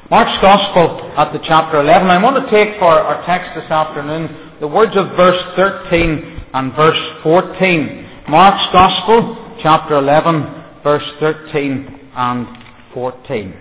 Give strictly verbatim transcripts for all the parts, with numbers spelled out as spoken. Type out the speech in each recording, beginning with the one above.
Mark's Gospel at the chapter eleven. I want to take for our text this afternoon the words of verse thirteen and verse fourteen. Mark's Gospel, chapter eleven, verse thirteen and fourteen.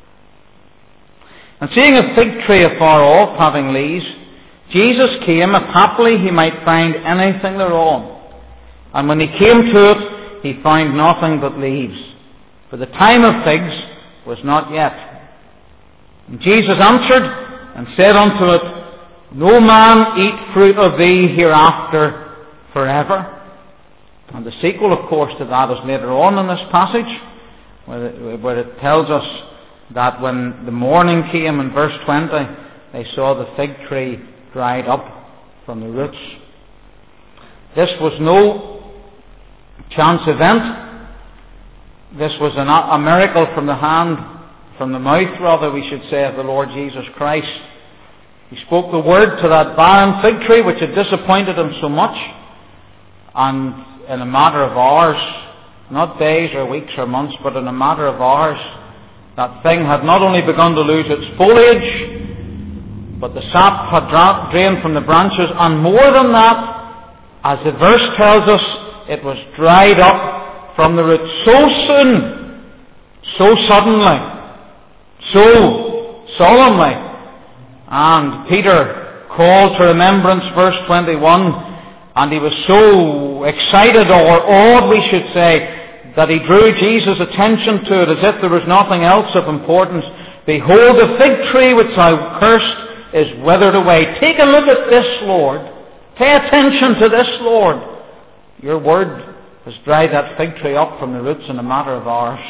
And seeing a fig tree afar off, having leaves, Jesus came, if haply he might find anything thereon. And when he came to it, he found nothing but leaves, for the time of figs was not yet. And Jesus answered and said unto it, No man eat fruit of thee hereafter forever. And the sequel, of course, to that is later on in this passage, where it, where it tells us that when the morning came, in verse twenty, they saw the fig tree dried up from the roots. This was no chance event. This was an, a miracle from the hand From the mouth, rather, we should say, of the Lord Jesus Christ. He spoke the word to that barren fig tree which had disappointed him so much, and in a matter of hours, not days or weeks or months, but in a matter of hours, that thing had not only begun to lose its foliage, but the sap had dra- drained from the branches, and more than that, as the verse tells us, it was dried up from the roots so soon, so suddenly, so solemnly. And Peter called to remembrance verse twenty-one, and he was so excited, or awed we should say, that he drew Jesus' attention to it as if there was nothing else of importance. Behold, the fig tree which thou cursed is withered away. Take a look at this, Lord. Pay attention to this, Lord. Your word has dried that fig tree up from the roots in a matter of hours.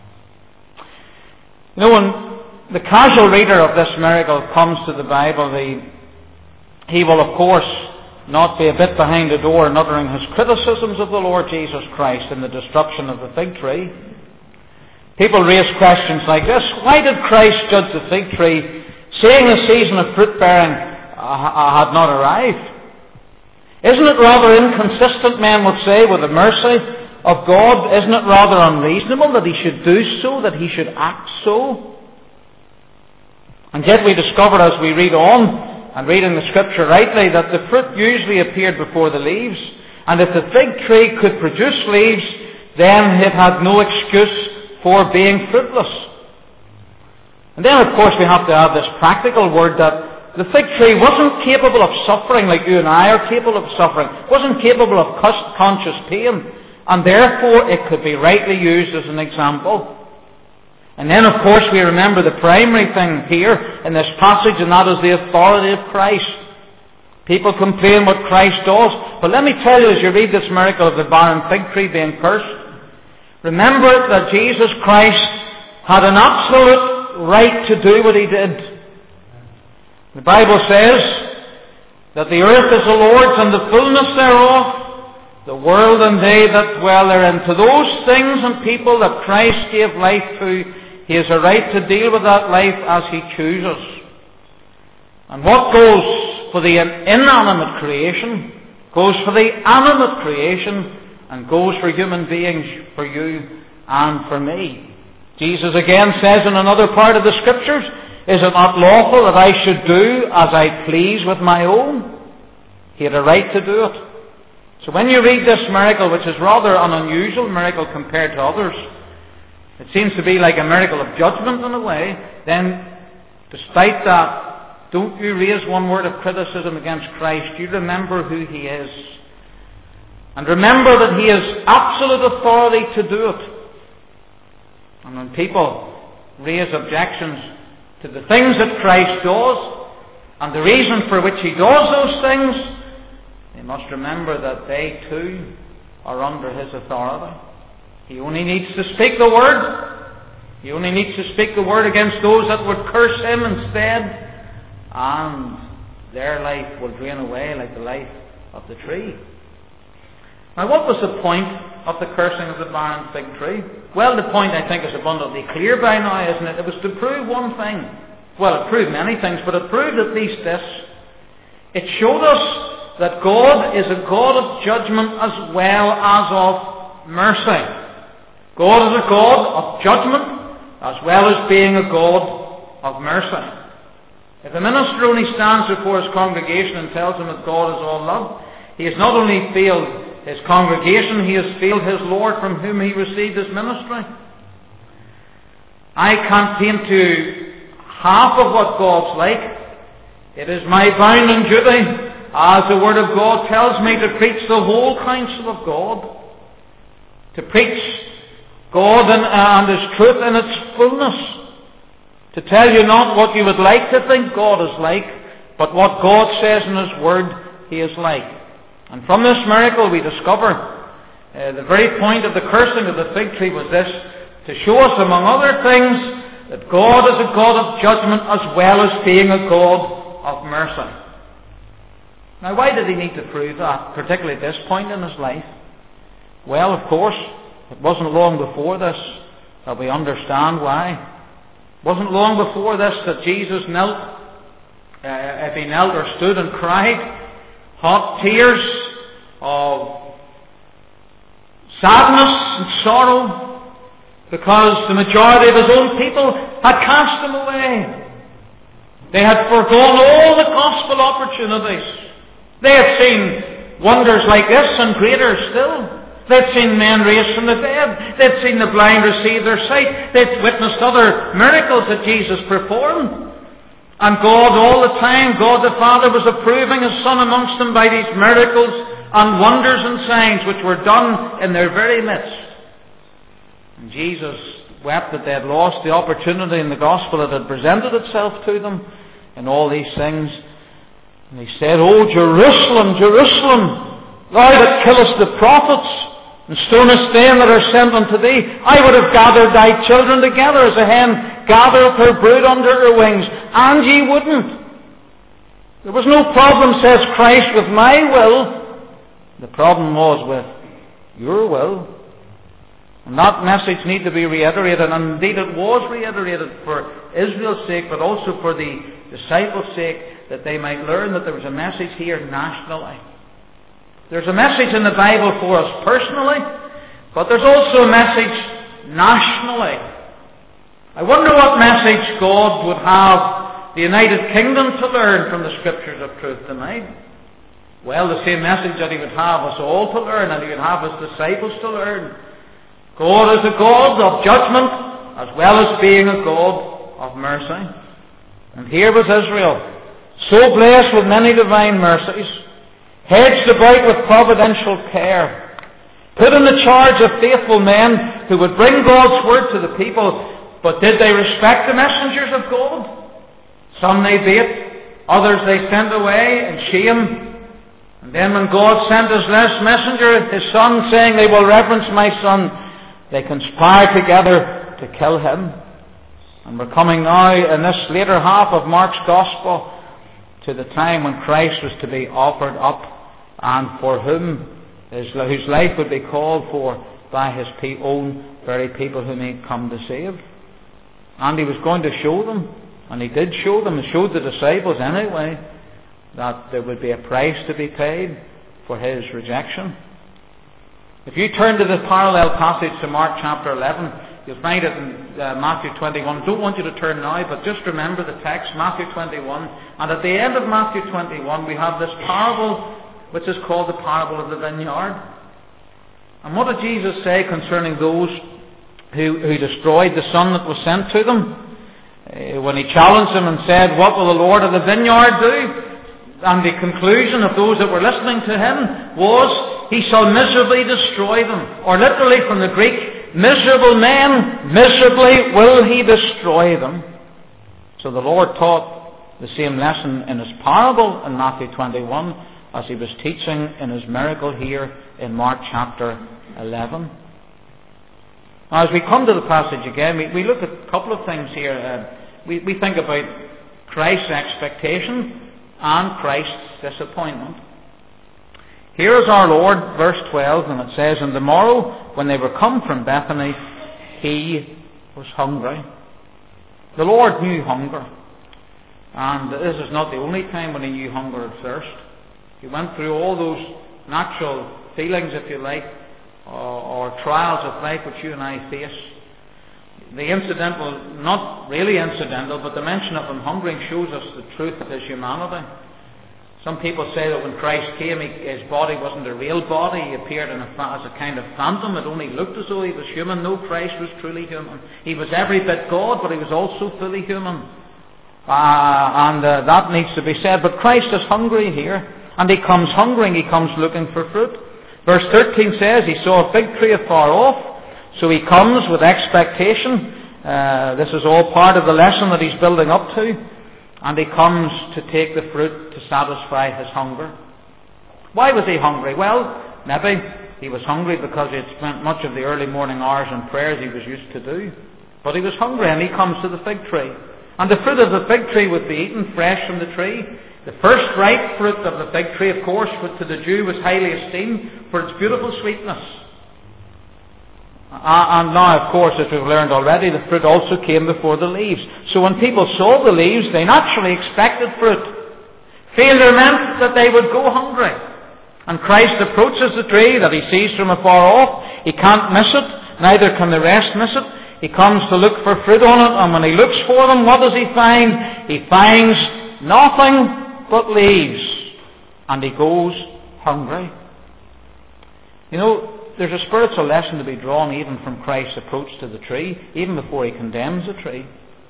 You know, when the casual reader of this miracle comes to the Bible, the, he will, of course, not be a bit behind the door in uttering his criticisms of the Lord Jesus Christ in the destruction of the fig tree. People raise questions like this: why did Christ judge the fig tree, seeing the season of fruit bearing uh, had not arrived? Isn't it rather inconsistent, men would say, with the mercy of God? Isn't it rather unreasonable that he should do so, that he should act so? And yet we discover as we read on, and reading the scripture rightly, that the fruit usually appeared before the leaves. And if the fig tree could produce leaves, then it had no excuse for being fruitless. And then, of course, we have to add this practical word that the fig tree wasn't capable of suffering like you and I are capable of suffering. It wasn't capable of conscious pain. And therefore, it could be rightly used as an example. And then, of course, we remember the primary thing here in this passage, and that is the authority of Christ. People complain what Christ does. But let me tell you, as you read this miracle of the barren fig tree being cursed, remember that Jesus Christ had an absolute right to do what he did. The Bible says that the earth is the Lord's and the fullness thereof, the world and they that dwell therein. To those things and people that Christ gave life to, he has a right to deal with that life as he chooses. And what goes for the inanimate creation goes for the animate creation, and goes for human beings, for you and for me. Jesus again says in another part of the Scriptures, is it not lawful that I should do as I please with my own? He had a right to do it. So when you read this miracle, which is rather an unusual miracle compared to others, it seems to be like a miracle of judgment in a way, then despite that, don't you raise one word of criticism against Christ. You remember who he is. And remember that he has absolute authority to do it. And when people raise objections to the things that Christ does, and the reason for which he does those things, they must remember that they too are under his authority. He only needs to speak the word. He only needs to speak the word against those that would curse him instead, and their life will drain away like the life of the tree. Now, what was the point of the cursing of the barren fig tree? Well, the point, I think, is abundantly clear by now, isn't it? It was to prove one thing. Well, it proved many things, but it proved at least this. It showed us that God is a God of judgment as well as of mercy. God is a God of judgment as well as being a God of mercy. If a minister only stands before his congregation and tells them that God is all love, he has not only failed his congregation, he has failed his Lord from whom he received his ministry. I can't paint to half of what God's like. It is my bounden duty, as the Word of God tells me, to preach the whole counsel of God. To preach God and, and His truth in its fullness. To tell you not what you would like to think God is like, but what God says in His Word He is like. And from this miracle we discover uh, the very point of the cursing of the fig tree was this, to show us, among other things, that God is a God of judgment as well as being a God of mercy. Now, why did he need to prove that, particularly at this point in his life? Well, of course, it wasn't long before this that we understand why. It wasn't long before this that Jesus knelt, uh, if he knelt or stood and cried, hot tears of sadness and sorrow, because the majority of his own people had cast him away. They had forgone all the gospel opportunities. They had seen wonders like this and greater still. They'd seen men raised from the dead. They'd seen the blind receive their sight. They'd witnessed other miracles that Jesus performed. And God, all the time, God the Father was approving His Son amongst them by these miracles and wonders and signs which were done in their very midst. And Jesus wept that they had lost the opportunity in the gospel that had presented itself to them in all these things. And He said, "O Jerusalem, Jerusalem, thou that killest the prophets, and stonest them that are sent unto thee, I would have gathered thy children together as a hen gathereth her brood under her wings, and ye wouldn't." There was no problem, says Christ, with my will. The problem was with your will. And that message needed to be reiterated, and indeed it was reiterated for Israel's sake, but also for the disciples' sake, that they might learn that there was a message here nationally. There's a message in the Bible for us personally, but there's also a message nationally. I wonder what message God would have the United Kingdom to learn from the Scriptures of truth tonight. Well, the same message that He would have us all to learn, and He would have His disciples to learn. God is a God of judgment as well as being a God of mercy. And here was Israel, so blessed with many divine mercies, hedged about with providential care, put in the charge of faithful men who would bring God's word to the people. But did they respect the messengers of God? Some they bait, others they sent away in shame. And then when God sent His last messenger, His Son, saying, "They will reverence my Son," they conspired together to kill Him. And we're coming now in this later half of Mark's Gospel to the time when Christ was to be offered up, and for whom his, whose life would be called for by His own very people whom He had come to save. And He was going to show them, and He did show them, and showed the disciples anyway, that there would be a price to be paid for His rejection. If you turn to the parallel passage to Mark chapter eleven, you'll find it in uh, Matthew twenty-one. I don't want you to turn now, but just remember the text, Matthew twenty-one. And at the end of Matthew twenty-one, we have this parable, which is called the parable of the vineyard. And what did Jesus say concerning those who, who destroyed the son that was sent to them? Uh, when He challenged them and said, "What will the Lord of the vineyard do?" And the conclusion of those that were listening to Him was, "He shall miserably destroy them." Or literally from the Greek, "Miserable men, miserably will He destroy them." So the Lord taught the same lesson in His parable in Matthew twenty-one as He was teaching in His miracle here in Mark chapter eleven. Now, as we come to the passage again, we, we look at a couple of things here. Uh, we, we think about Christ's expectation and Christ's disappointment. Here is our Lord, verse twelve, and it says, "And the morrow, when they were come from Bethany, He was hungry." The Lord knew hunger. And this is not the only time when He knew hunger and thirst. He went through all those natural feelings, if you like, or, or trials of life which you and I face. the incidental, not really incidental, but the mention of him hungering shows us the truth of his humanity. Some people say that when Christ came, he, his body wasn't a real body. He appeared in a, as a kind of phantom. It only looked as though he was human. No, Christ was truly human. He was every bit God, but he was also fully human. Uh, and uh, that needs to be said. But Christ is hungry here. And he comes hungering. He comes looking for fruit. Verse thirteen says, he saw a fig tree afar off. So he comes with expectation. Uh, this is all part of the lesson that he's building up to. And he comes to take the fruit to satisfy his hunger. Why was he hungry? Well, maybe he was hungry because he had spent much of the early morning hours in prayers he was used to do. But he was hungry, and he comes to the fig tree. And the fruit of the fig tree would be eaten fresh from the tree. The first ripe fruit of the fig tree, of course, to the Jew was highly esteemed for its beautiful sweetness. Uh, and now, of course, as we've learned already, the fruit also came before the leaves. So when people saw the leaves, they naturally expected fruit. Failure meant that they would go hungry. And Christ approaches the tree that he sees from afar off. He can't miss it, neither can the rest miss it. He comes to look for fruit on it, and when he looks for them, what does he find? He finds nothing but leaves. And he goes hungry. You know, there's a spiritual lesson to be drawn even from Christ's approach to the tree, even before he condemns the tree.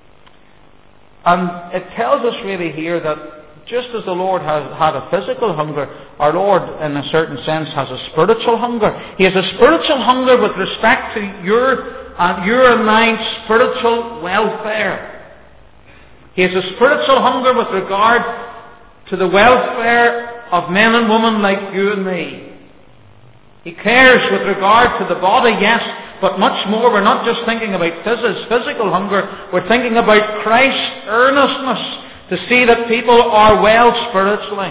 And it tells us really here that just as the Lord has had a physical hunger, our Lord, in a certain sense, has a spiritual hunger. He has a spiritual hunger with respect to your and your and mine spiritual welfare. He has a spiritual hunger with regard to the welfare of men and women like you and me. He cares with regard to the body, yes, but much more. We're not just thinking about phys- physical hunger. We're thinking about Christ's earnestness to see that people are well spiritually.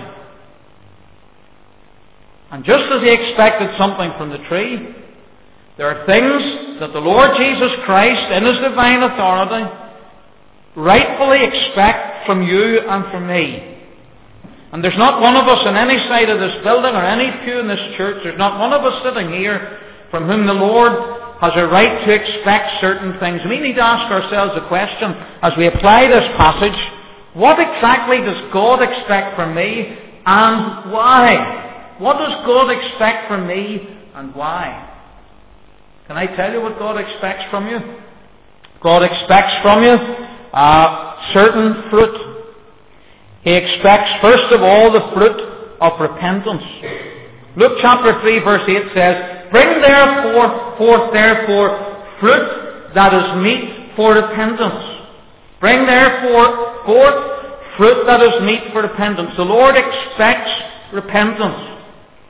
And just as he expected something from the tree, there are things that the Lord Jesus Christ, in his divine authority, rightfully expects from you and from me. And there's not one of us on any side of this building or any pew in this church, there's not one of us sitting here from whom the Lord has a right to expect certain things. We need to ask ourselves a question as we apply this passage: what exactly does God expect from me, and why? What does God expect from me, and why? Can I tell you what God expects from you? God expects from you uh, certain fruit. He expects, first of all, the fruit of repentance. Luke chapter three, verse eight says, "Bring therefore forth therefore fruit that is meet for repentance." Bring therefore forth fruit that is meet for repentance. The Lord expects repentance.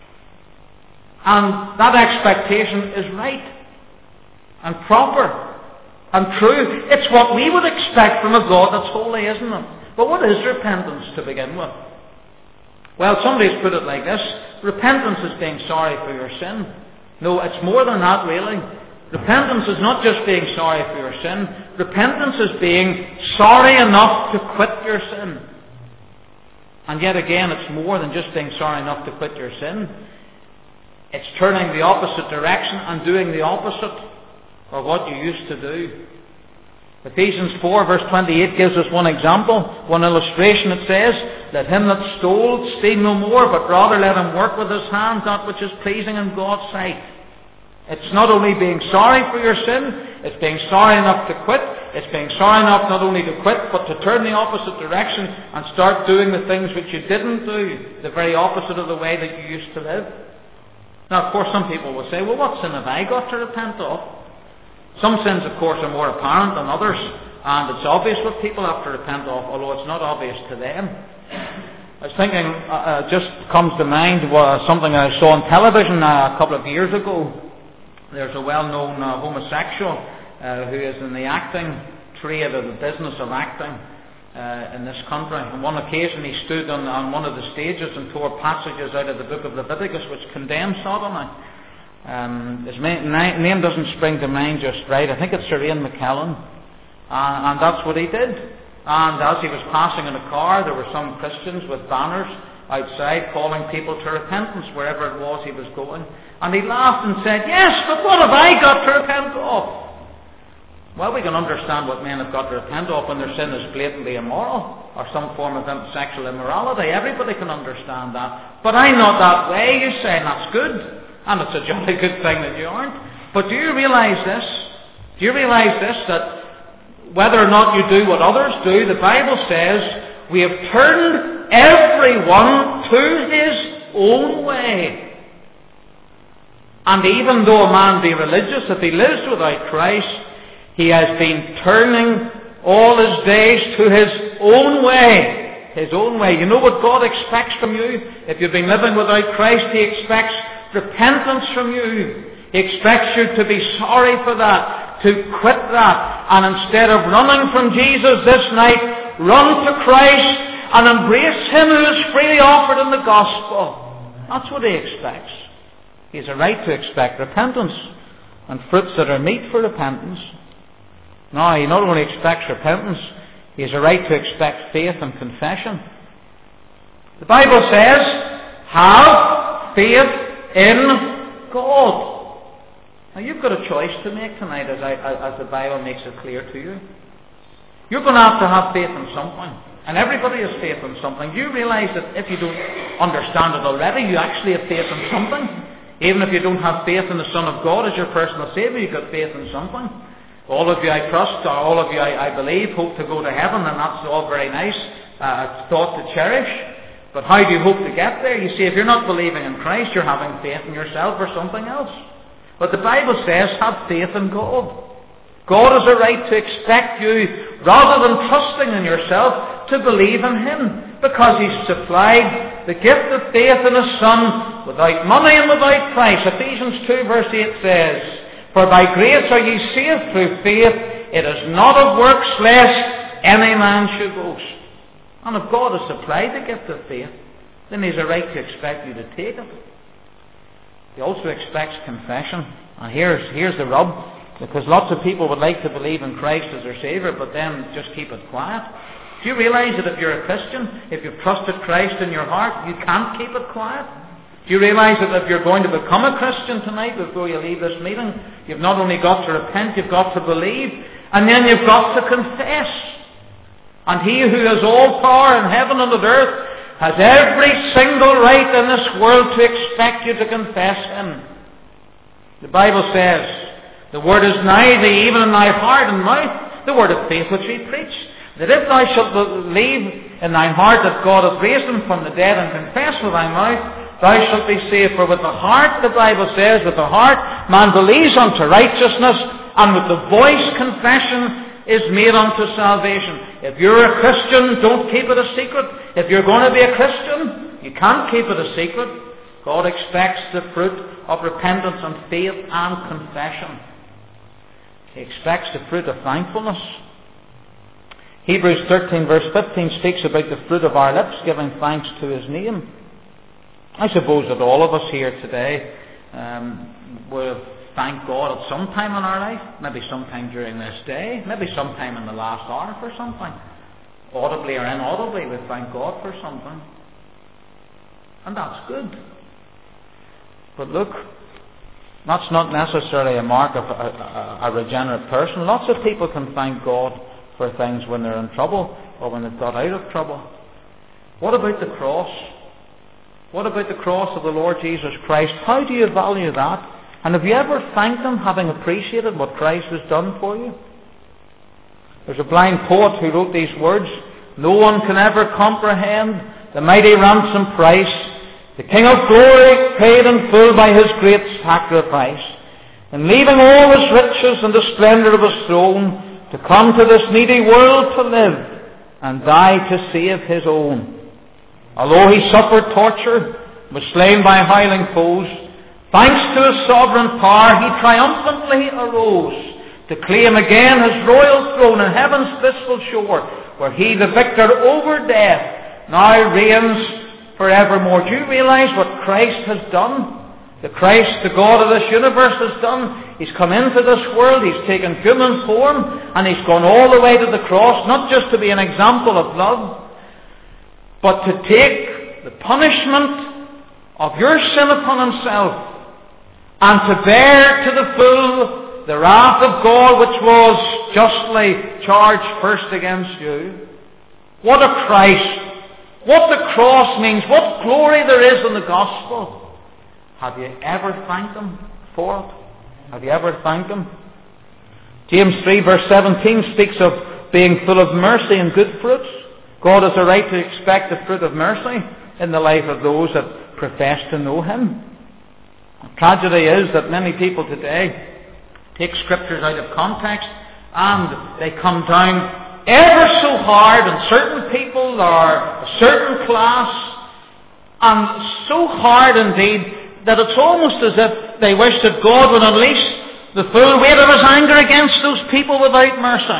And that expectation is right and proper and true. It's what we would expect from a God that's holy, isn't it? But what is repentance to begin with? Well, somebody's put it like this: repentance is being sorry for your sin. No, it's more than that, really. Repentance is not just being sorry for your sin. Repentance is being sorry enough to quit your sin. And yet again, it's more than just being sorry enough to quit your sin. It's turning the opposite direction and doing the opposite of what you used to do. Ephesians four verse twenty-eight gives us one example, one illustration. It says, "Let him that stole steal no more, but rather let him work with his hands that which is pleasing in God's sight." It's not only being sorry for your sin, it's being sorry enough to quit. It's being sorry enough not only to quit, but to turn the opposite direction and start doing the things which you didn't do, the very opposite of the way that you used to live. Now, of course, some people will say, "Well, what sin have I got to repent of?" Some sins, of course, are more apparent than others, and it's obvious what people have to repent of, although it's not obvious to them. I was thinking, uh, uh, just comes to mind was something I saw on television uh, a couple of years ago. There's a well-known uh, homosexual uh, who is in the acting trade, or the business of acting uh, in this country. On one occasion he stood on, on one of the stages and tore passages out of the book of Leviticus which condemns sodomy. Um, his ma- na- name doesn't spring to mind just right. I think it's Sir Ian McKellen. Uh, and that's what he did. And as he was passing in a car, there were some Christians with banners outside calling people to repentance wherever it was he was going. And he laughed and said, "Yes, but what have I got to repent of?" Well, we can understand what men have got to repent of when their sin is blatantly immoral or some form of sexual immorality. Everybody can understand that. But I'm not that way, you say, and that's good. And it's a jolly good thing that you aren't. But do you realise this? Do you realise this? That whether or not you do what others do, the Bible says we have turned everyone to his own way. And even though a man be religious, if he lives without Christ, he has been turning all his days to his own way. His own way. You know what God expects from you? If you've been living without Christ, He expects repentance from you. He expects you to be sorry for that, to quit that, and instead of running from Jesus this night, run to Christ and embrace Him who is freely offered in the gospel. That's what He expects. He has a right to expect repentance and fruits that are meet for repentance. Now, He not only expects repentance, He has a right to expect faith and confession. The Bible says, have faith in God. Now, you've got a choice to make tonight, as, I, as the Bible makes it clear to you. You're going to have to have faith in something. And everybody has faith in something. You realise that if you don't understand it already, you actually have faith in something. Even if you don't have faith in the Son of God as your personal Saviour, you've got faith in something. All of you I trust, or all of you I, I believe, hope to go to heaven, and that's all very nice uh, thought to cherish. But how do you hope to get there? You see, if you're not believing in Christ, you're having faith in yourself or something else. But the Bible says, have faith in God. God has a right to expect you, rather than trusting in yourself, to believe in Him, because He's supplied the gift of faith in His Son without money and without price. Ephesians two verse eight says, for by grace are ye saved through faith, it is not of works, lest any man should boast. And if God has supplied the gift of faith, then He has a right to expect you to take it. He also expects confession. And here's, here's the rub, because lots of people would like to believe in Christ as their Saviour, but then just keep it quiet. Do you realise that if you're a Christian, if you've trusted Christ in your heart, you can't keep it quiet? Do you realise that if you're going to become a Christian tonight before you leave this meeting, you've not only got to repent, you've got to believe, and then you've got to confess. And He who has all power in heaven and on earth has every single right in this world to expect you to confess Him. The Bible says, the word is nigh thee, even in thy heart and mouth, the word of faith which we preach. That if thou shalt believe in thine heart that God hath raised Him from the dead, and confess with thy mouth, thou shalt be saved. For with the heart, the Bible says, with the heart man believes unto righteousness, and with the voice confession is made unto salvation. If you're a Christian, don't keep it a secret. If you're going to be a Christian, you can't keep it a secret. God expects the fruit of repentance and faith and confession. He expects the fruit of thankfulness. Hebrews thirteen verse fifteen speaks about the fruit of our lips, giving thanks to His name. I suppose that all of us here today um, will thank God at some time in our life, maybe sometime during this day, maybe sometime in the last hour for something. Audibly or inaudibly, we thank God for something. And that's good. But look, that's not necessarily a mark of a, a, a regenerate person. Lots of people can thank God for things when they're in trouble or when they've got out of trouble. What about the cross? What about the cross of the Lord Jesus Christ? How do you value that? And have you ever thanked Him, having appreciated what Christ has done for you? There's a blind poet who wrote these words, no one can ever comprehend the mighty ransom price the King of glory paid in full by His great sacrifice, and leaving all His riches and the splendour of His throne, to come to this needy world to live and die to save His own. Although He suffered torture, was slain by howling foes, thanks to His sovereign power, He triumphantly arose to claim again His royal throne in heaven's blissful shore, where He, the victor over death, now reigns forevermore. Do you realise what Christ has done? The Christ, the God of this universe, has done. He's come into this world, He's taken human form, and He's gone all the way to the cross, not just to be an example of love, but to take the punishment of your sin upon Himself, and to bear to the full the wrath of God which was justly charged first against you. What a Christ! What the cross means, what glory there is in the gospel. Have you ever thanked Him for it? Have you ever thanked Him? James three verse seventeen speaks of being full of mercy and good fruits. God has a right to expect the fruit of mercy in the life of those that profess to know Him. The tragedy is that many people today take scriptures out of context and they come down ever so hard on certain people or a certain class, and so hard indeed that it's almost as if they wish that God would unleash the full weight of His anger against those people without mercy.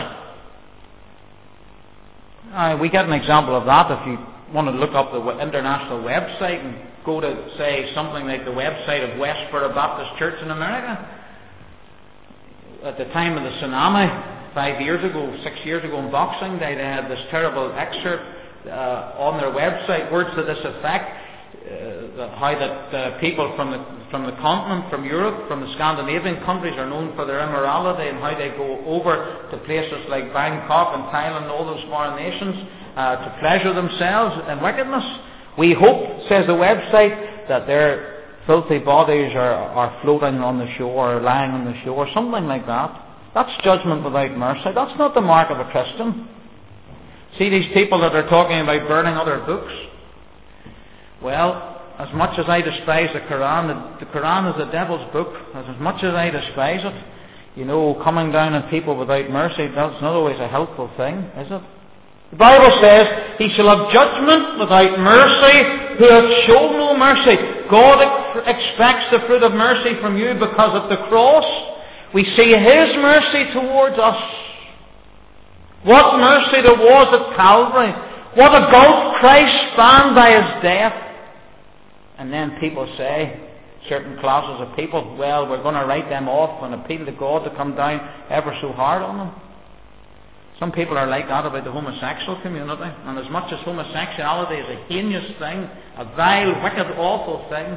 Uh, we get an example of that if you want to look up the international website and go to, say, something like the website of Westboro Baptist Church in America. At the time of the tsunami, five years ago, six years ago in Boxing Day, they had this terrible excerpt uh, on their website, words to this effect, uh, how that uh, people from the from the continent, from Europe, from the Scandinavian countries are known for their immorality, and how they go over to places like Bangkok and Thailand and all those foreign nations uh, to pleasure themselves in wickedness. We hope, says the website, that their filthy bodies are, are floating on the shore or lying on the shore, something like that. That's judgment without mercy. That's not the mark of a Christian. See these people that are talking about burning other books? Well, as much as I despise the Quran, the, the Quran is the devil's book. As, as much as I despise it, you know, coming down on people without mercy, that's not always a helpful thing, is it? The Bible says, He shall have judgment without mercy who hath shown no mercy. God ex- expects the fruit of mercy from you because of the cross. We see His mercy towards us. What mercy there was at Calvary. What a gulf Christ spanned by His death. And then people say, certain classes of people, well, we're going to write them off and appeal to God to come down ever so hard on them. Some people are like that about the homosexual community. And as much as homosexuality is a heinous thing, a vile, wicked, awful thing,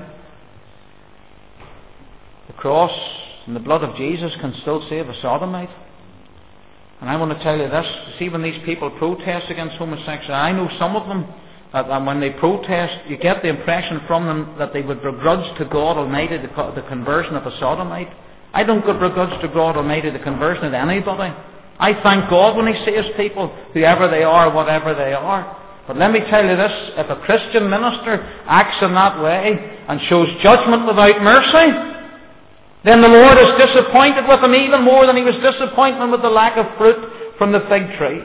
the cross and the blood of Jesus can still save a sodomite. And I want to tell you this, see, when these people protest against homosexuality, I know some of them, uh, and when they protest, you get the impression from them that they would begrudge to God Almighty the, the conversion of a sodomite. I don't begrudge to God Almighty the conversion of anybody. I thank God when He saves people, whoever they are, whatever they are. But let me tell you this, if a Christian minister acts in that way and shows judgment without mercy, then the Lord is disappointed with him even more than He was disappointed with the lack of fruit from the fig tree.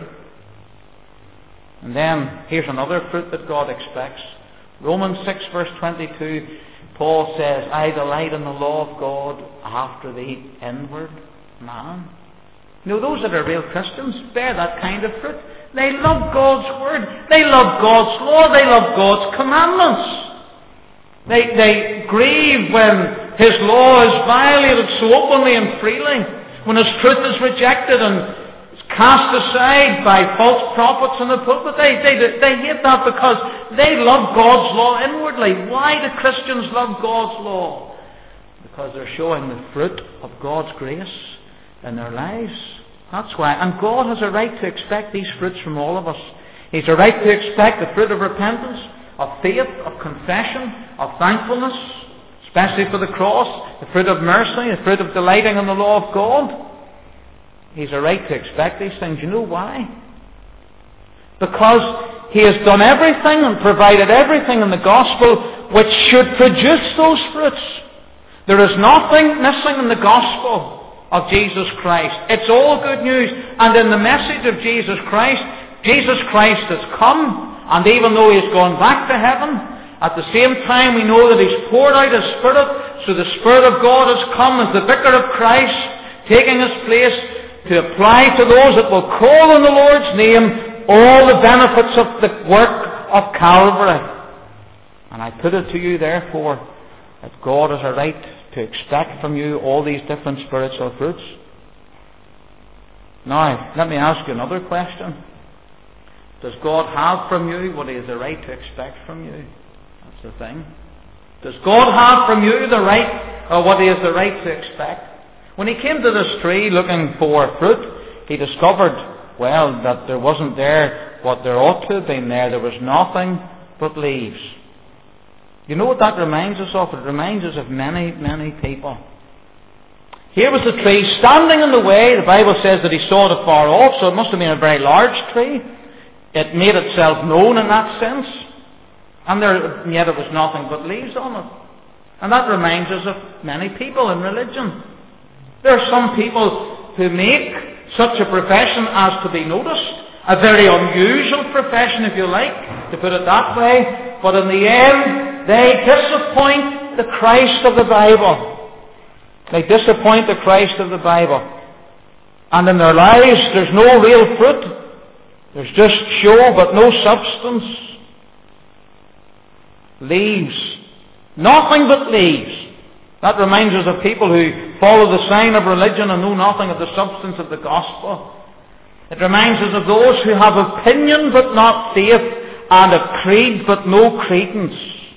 And then, here's another fruit that God expects. Romans six verse twenty-two, Paul says, I delight in the law of God after the inward man. You know, those that are real Christians bear that kind of fruit. They love God's Word. They love God's law. They love God's commandments. They, they grieve when His law is violated so openly and freely, when His truth is rejected and cast aside by false prophets in the pulpit. They, they, they hate that because they love God's law inwardly. Why do Christians love God's law? Because they're showing the fruit of God's grace in their lives. That's why. And God has a right to expect these fruits from all of us. He has a right to expect the fruit of repentance, of faith, of confession, of thankfulness, especially for the cross, the fruit of mercy, the fruit of delighting in the law of God. He's a right to expect these things. You know why? Because He has done everything and provided everything in the gospel which should produce those fruits. There is nothing missing in the gospel of Jesus Christ. It's all good news. And in the message of Jesus Christ, Jesus Christ has come, and even though He's gone back to heaven, at the same time we know that He's poured out His Spirit, so the Spirit of God has come as the Vicar of Christ, taking His place to apply to those that will call on the Lord's name all the benefits of the work of Calvary. And I put it to you, therefore, that God has a right to expect from you all these different spiritual fruits. Now, let me ask you another question. Does God have from you what He has a right to expect from you? That's the thing. Does God have from you the right, or what He has the right to expect? When He came to this tree looking for fruit, he discovered, well, that there wasn't there what there ought to have been there. There was nothing but leaves. You know what that reminds us of? It reminds us of many, many people. Here was the tree standing in the way. The Bible says that he saw it afar off, so it must have been a very large tree. It made itself known in that sense. And there, yet it was nothing but leaves on it. And that reminds us of many people in religion. There are some people who make such a profession as to be noticed. A very unusual profession, if you like, to put it that way. But in the end, they disappoint the Christ of the Bible. They disappoint the Christ of the Bible. And in their lives, there's no real fruit. There's just show, but no substance. Leaves. Nothing but leaves. That reminds us of people who follow the sign of religion and know nothing of the substance of the gospel. It reminds us of those who have opinion but not faith, and a creed but no credence.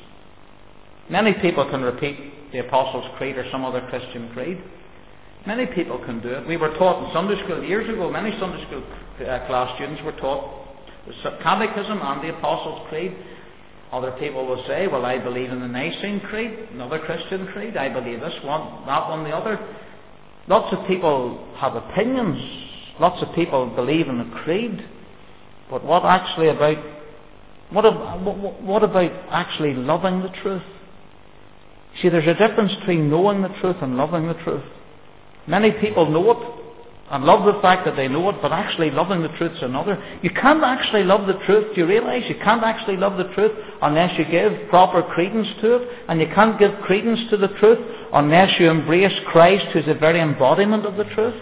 Many people can repeat the Apostles' Creed or some other Christian creed. Many people can do it. We were taught in Sunday school years ago, many Sunday school uh, class students were taught the Catechism and the Apostles' Creed. Other people will say, well, I believe in the Nicene Creed, another Christian creed. I believe this one, that one, the other. Lots of people have opinions. Lots of people believe in the creed. But what actually about, what, what, what about actually loving the truth? See, there's a difference between knowing the truth and loving the truth. Many people know it and love the fact that they know it, but actually loving the truth is another. You can't actually love the truth. Do you realize you can't actually love the truth unless you give proper credence to it? And you can't give credence to the truth unless you embrace Christ, who's the very embodiment of the truth.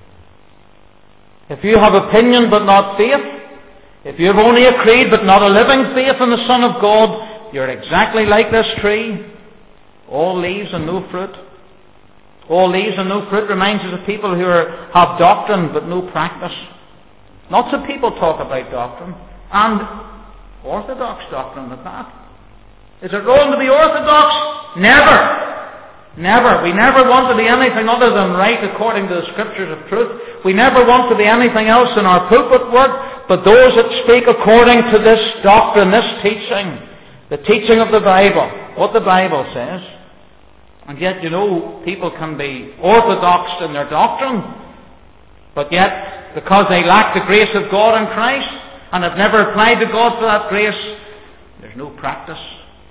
If you have opinion but not faith, if you have only a creed but not a living faith in the Son of God, you're exactly like this tree. All leaves and no fruit. All leaves and no fruit reminds us of people who are, have doctrine but no practice. Lots of people talk about doctrine, and orthodox doctrine at that. Is it wrong to be orthodox? Never. Never. We never want to be anything other than right according to the Scriptures of truth. We never want to be anything else in our pulpit work but those that speak according to this doctrine, this teaching, the teaching of the Bible, what the Bible says. And yet, you know, people can be orthodox in their doctrine, but yet, because they lack the grace of God in Christ, and have never applied to God for that grace, there's no practice.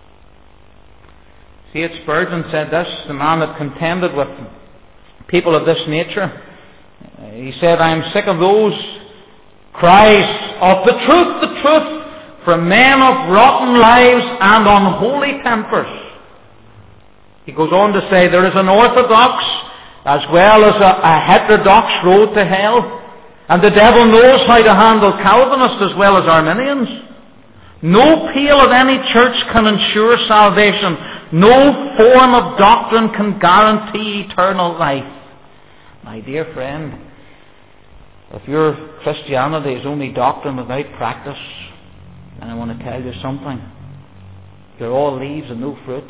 C H Spurgeon said this, the man that contended with people of this nature. He said, I am sick of those cries of the truth, the truth, from men of rotten lives and unholy tempers. He goes on to say, there is an orthodox as well as a, a heterodox road to hell, and the devil knows how to handle Calvinists as well as Arminians. No appeal of any church can ensure salvation. No form of doctrine can guarantee eternal life. My dear friend, if your Christianity is only doctrine without practice, then I want to tell you something. You're all leaves and no fruit.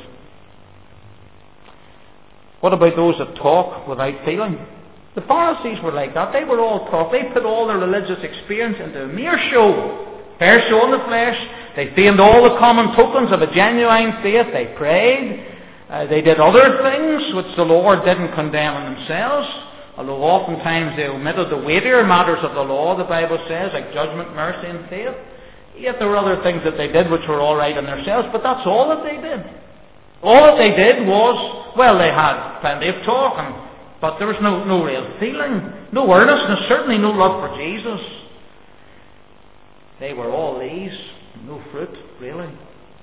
What about those that talk without feeling? The Pharisees were like that. They were all talk. They put all their religious experience into a mere show. Fair show in the flesh. They feigned all the common tokens of a genuine faith. They prayed. Uh, they did other things which the Lord didn't condemn in themselves. Although oftentimes they omitted the weightier matters of the law, the Bible says, like judgment, mercy, and faith. Yet there were other things that they did which were all right in themselves, but that's all that they did. All that they did was, well, they had plenty of talk, and, but there was no, no real feeling, no earnestness, certainly no love for Jesus. They were all leaves, no fruit, really.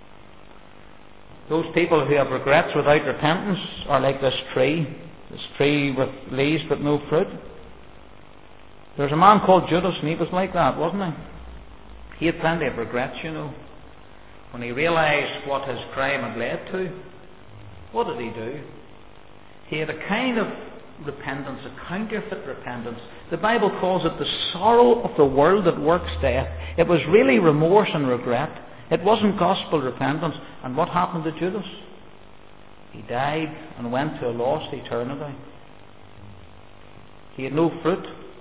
Those people who have regrets without repentance are like this tree, this tree with leaves but no fruit. There's a man called Judas, and he was like that, wasn't he? He had plenty of regrets, you know. When he realized what his crime had led to, what did he do? He had a kind of repentance, a counterfeit repentance. The Bible calls it the sorrow of the world that works death. It was really remorse and regret. It wasn't gospel repentance. And what happened to Judas? He died and went to a lost eternity. He had no fruit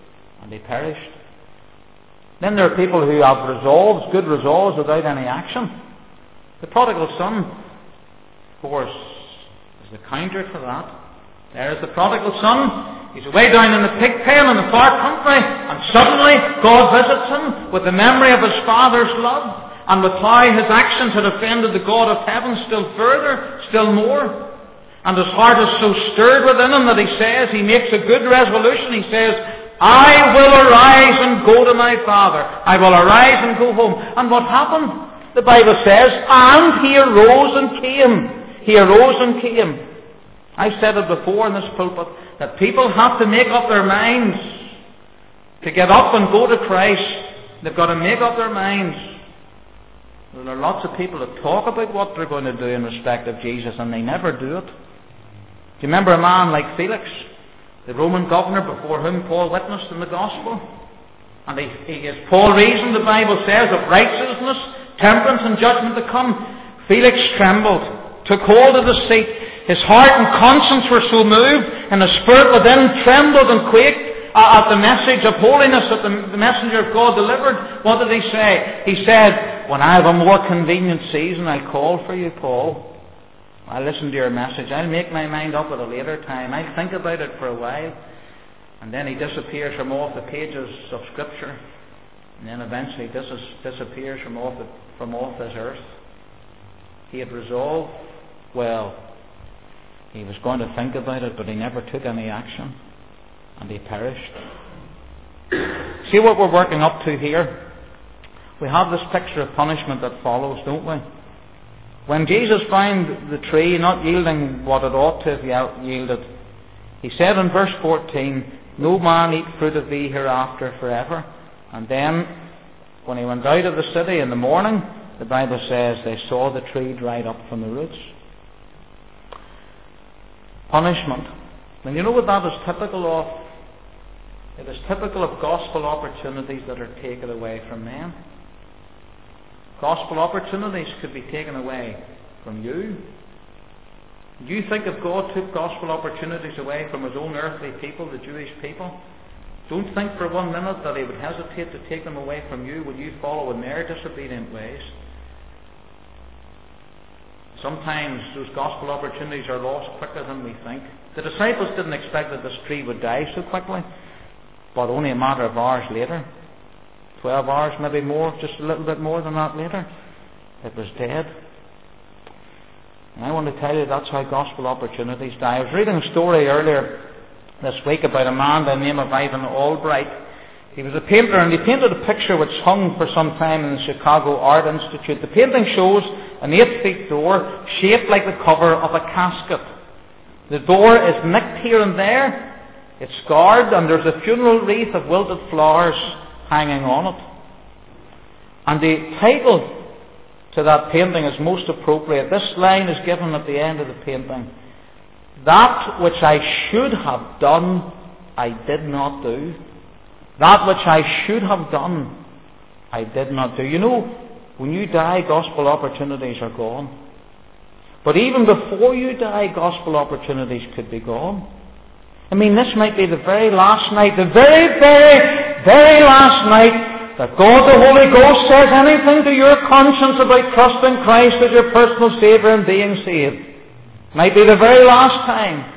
and he perished. Then there are people who have resolves, good resolves, without any action. The prodigal son, of course, is the counter to that. There's the prodigal son. He's away down in the pig pen in the far country, and suddenly God visits him with the memory of his father's love, and with how his actions had offended the God of heaven still further, still more. And his heart is so stirred within him that he says, he makes a good resolution. He says, I will arise and go to my father. I will arise and go home. And what happened? The Bible says, and he arose and came. He arose and came. I've said it before in this pulpit, that people have to make up their minds to get up and go to Christ. They've got to make up their minds. There are lots of people that talk about what they're going to do in respect of Jesus, and they never do it. Do you remember a man like Felix, the Roman governor before whom Paul witnessed in the Gospel? And he, he, as Paul reasoned, the Bible says, of righteousness, temperance, and judgment to come. Felix trembled, took hold of the seat. His heart and conscience were so moved, and the spirit within trembled and quaked at the message of holiness that the messenger of God delivered. What did he say? He said, when I have a more convenient season, I'll call for you, Paul. I'll listen to your message. I'll make my mind up at a later time. I'll think about it for a while. And then he disappears from off the pages of Scripture. And then eventually dis- disappears from off, the, from off this earth. He had resolved, well, he was going to think about it, but he never took any action. And he perished. See what we're working up to here? We have this picture of punishment that follows, don't we? When Jesus found the tree not yielding what it ought to have yielded, he said in verse fourteen, no man eat fruit of thee hereafter forever. And then, when he went out of the city in the morning, the Bible says they saw the tree dried up from the roots. Punishment. And you know what that is typical of? It is typical of gospel opportunities that are taken away from men. Gospel opportunities could be taken away from you. Do you think if God took gospel opportunities away from his own earthly people, the Jewish people, don't think for one minute that he would hesitate to take them away from you. Will you follow in their disobedient ways? Sometimes those gospel opportunities are lost quicker than we think. The disciples didn't expect that this tree would die so quickly, but only a matter of hours later, twelve hours, maybe more, just a little bit more than that later, it was dead. And I want to tell you that's how gospel opportunities die. I was reading a story earlier this week about a man by the name of Ivan Albright. He was a painter, and he painted a picture which hung for some time in the Chicago Art Institute. The painting shows an eight feet door shaped like the cover of a casket. The door is nicked here and there. It's scarred, and there's a funeral wreath of wilted flowers hanging on it. And the title to that painting is most appropriate. This line is given at the end of the painting. That which I should have done, I did not do. That which I should have done, I did not do. You know, when you die, gospel opportunities are gone. But even before you die, gospel opportunities could be gone. I mean, this might be the very last night, the very, very, very last night that God the Holy Ghost says anything to your conscience about trusting Christ as your personal Saviour and being saved. Might be the very last time.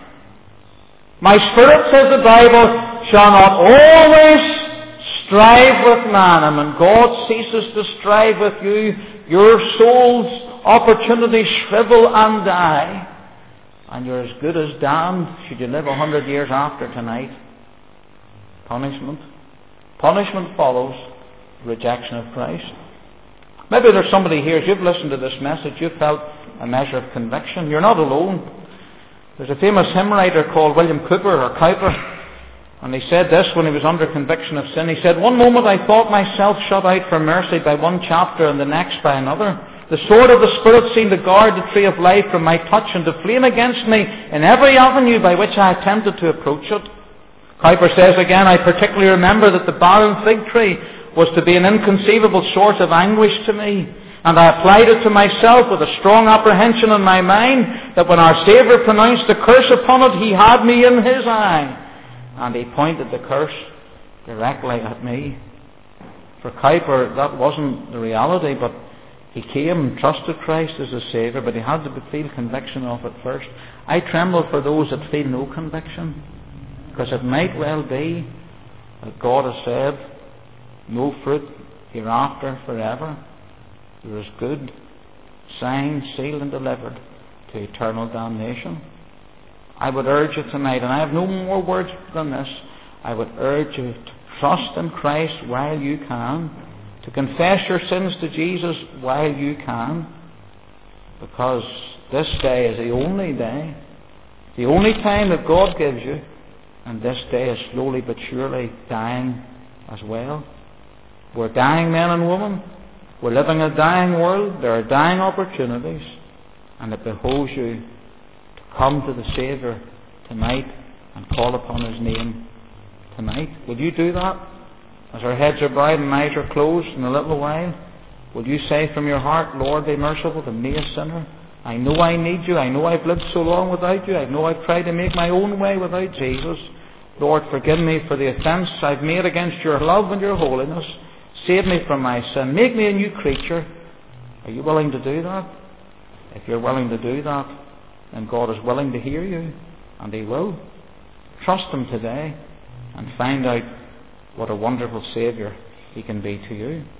My spirit, says the Bible, shall not always strive with man. And when God ceases to strive with you, your soul's opportunities shrivel and die. And you're as good as damned should you live a hundred years after tonight. Punishment. Punishment follows rejection of Christ. Maybe there's somebody here, as you've listened to this message, you've felt a measure of conviction. You're not alone. There's a famous hymn writer called William Cooper, or Cowper, and he said this when he was under conviction of sin. He said, one moment I thought myself shut out from mercy by one chapter and the next by another. The sword of the Spirit seemed to guard the tree of life from my touch and to flame against me in every avenue by which I attempted to approach it. Cowper says again, I particularly remember that the barren fig tree was to be an inconceivable source of anguish to me. And I applied it to myself with a strong apprehension in my mind that when our Saviour pronounced a curse upon it, he had me in his eye. And he pointed the curse directly at me. For Kuyper, that wasn't the reality, but he came and trusted Christ as a Saviour, but he had to feel conviction of it first. I tremble for those that feel no conviction, because it might well be that God has said, no fruit hereafter forever. There is good, signed, sealed and delivered to eternal damnation. I would urge you tonight, and I have no more words than this, I would urge you to trust in Christ while you can, to confess your sins to Jesus while you can, because this day is the only day, the only time that God gives you, and this day is slowly but surely dying as well. We're dying men and women. We're living in a dying world. There are dying opportunities, and it behoves you to come to the Saviour tonight and call upon His name tonight. Will you do that? As our heads are bowed and eyes are closed in a little while, will you say from your heart, Lord, be merciful to me, a sinner? I know I need you. I know I've lived so long without you. I know I've tried to make my own way without Jesus. Lord, forgive me for the offence I've made against your love and your holiness. Save me from my sin. Make me a new creature. Are you willing to do that? If you're willing to do that, then God is willing to hear you, and He will. Trust Him today and find out what a wonderful Saviour He can be to you.